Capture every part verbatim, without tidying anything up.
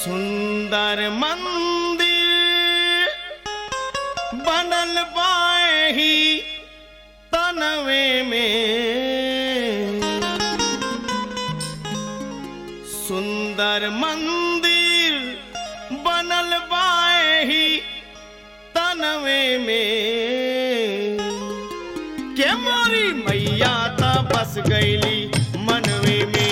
सुंदर मंदिर बनल बाए ही तनवे में, सुंदर मंदिर बनल बाए ही तनवे में, के मोरी मैया ता बस गईली मनवे में।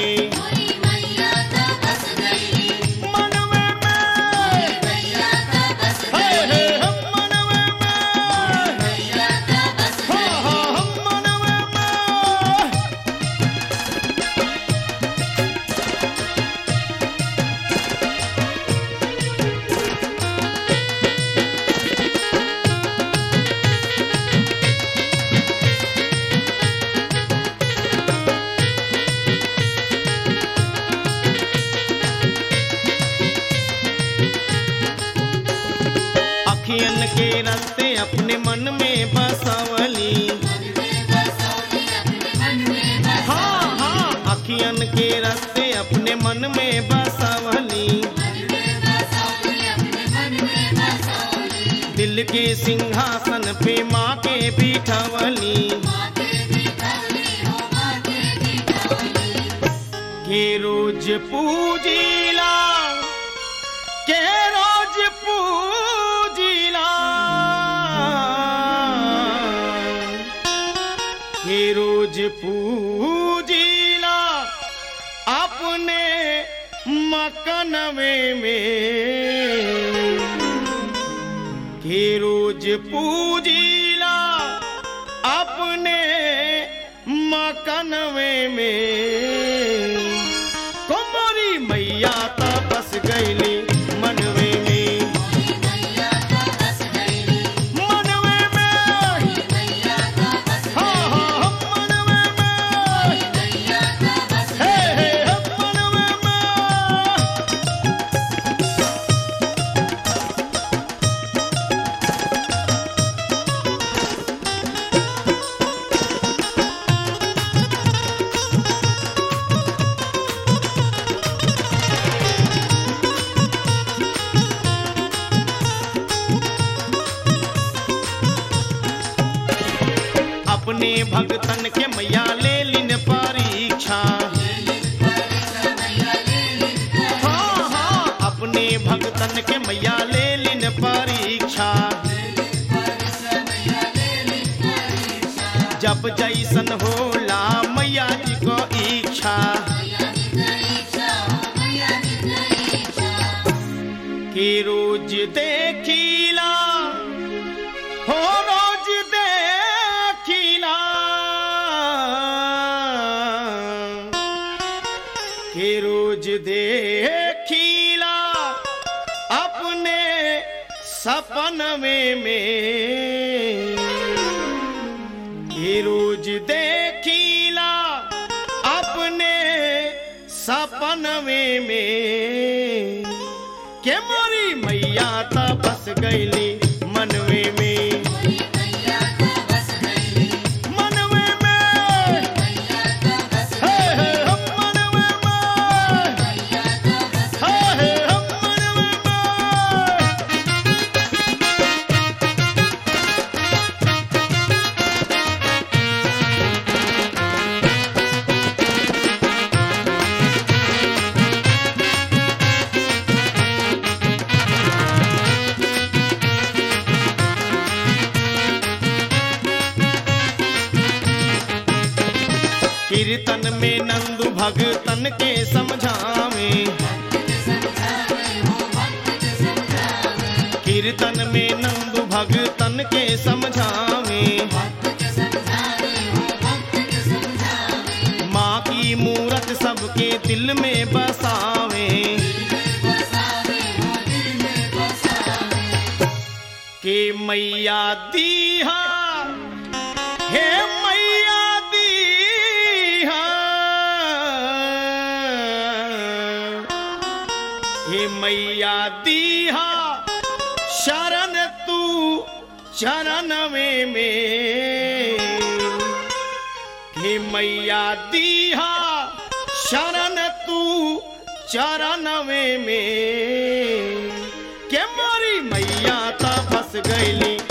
अखियन के रास्ते अपने मन में बसावली, हाँ हाँ अखियन के रास्ते अपने मन में बसावली, दिल के सिंहासन पे माँ के बिठावली, के रोज पूजीला के रोज पूजीला के रोज पूजीला अपने मकनवे में, के रोज पूजीला अपने मकनवे में, कुमारी मैया ता बस गईली मनवे में, मनवे में, हाँ हाँ मनवे में, हे हे मनवे में। अपने भगतन के मैया ले लिन परीक्षा, हाँ हाँ अपने भगतन के मैया ले लिन परीक्षा, जब जैसन होला मैया जी को इच्छा, कि रोज देखिला हो रोज देखिला, कि रोज देखिला अपने सपनवे में, कि रोज देखिला अपने सपनवे में, के मोरी मैया ता बस गईली मनवे में, मनवे में, हे हे हम मनवे में, हे हे हम मनवे में। कीर्तन में नंदू भगतन के समझावे, कीर्तन में नंदू भगतन के समझावे, माँ की मूरत सबके दिल में बसावे, के मैया दीहा हे मैया दीहा, हे मैया दीहा शरण तू चरणवे में, हे मैया दीहा शरण तू चौरानवे में के मोरी मैया ता फंस गईली